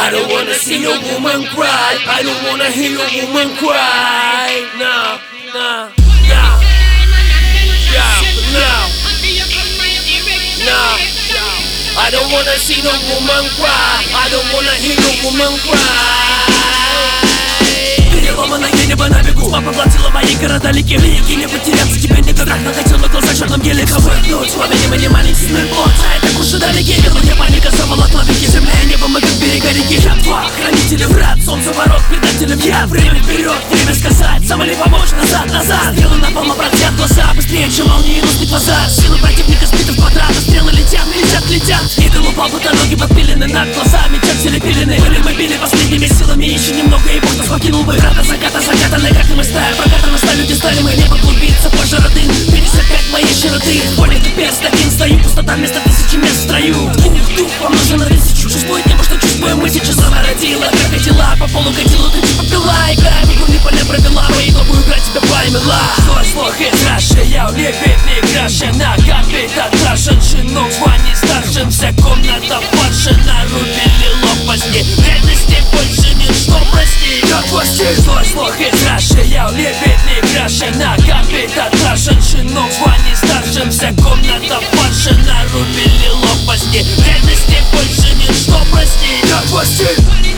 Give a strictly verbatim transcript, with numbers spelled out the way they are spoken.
I don't wanna see no woman cry. I don't wanna hear no woman cry. No, no, no. Yeah, no, no. I don't wanna see no woman cry. I don't wanna hear no woman cry. Переломанное небо на бегу, мама поглотила мои города далеки. Великий не потеряться, тебя не догнать. Накатила глаза черным геликом. Вырнуть пламенем и не маленький плод. А это куши далеки, вернуля паника, заволокла веки. Земля и небо, мы как берега реки. Я два хранители врат, солнце ворот, предателем я. Время вперед, время сказать, сам или помочь, назад, назад. Стрелы на полно братья глаза, быстрее, чем молнии носит глаза. Силы противника сбиты в квадрат, стрелы летят, летят, летят. Идол упал, будто ноги подпилены над глазами, черти пилены. Были мы били последними силами, еще немного, и Бог нас покинул бы. Рада заката, закатанная, как и мы стая. Прокатана ста, люди стали мы, небо клубится, пожара дым. Пятьдесят пять моей широты, поле ты перст один, стою. Пустота вместо тысячи мест в строю. Дух, дух, помножен на тысячу. Чувствует небо, что чувствуем мы, сейчас она родила. Как дела, по полу катила, ты типа пила. Играя в игру, не поле провела. Мои главу играть тебя поймела. Злой, злой, хитраши, я улепит, не краше. На капита трашен, шинок, звание старшим. Вся комната пашена, рубили лопасти. Вредности больше ничто, прости. Как власти, злой, злой, хитраши, я улепит, не краше. На капита трашен, шинок, звание старшим. Вся комната пашена, рубили лопасти. Вредности больше ничто, прости. Как власти.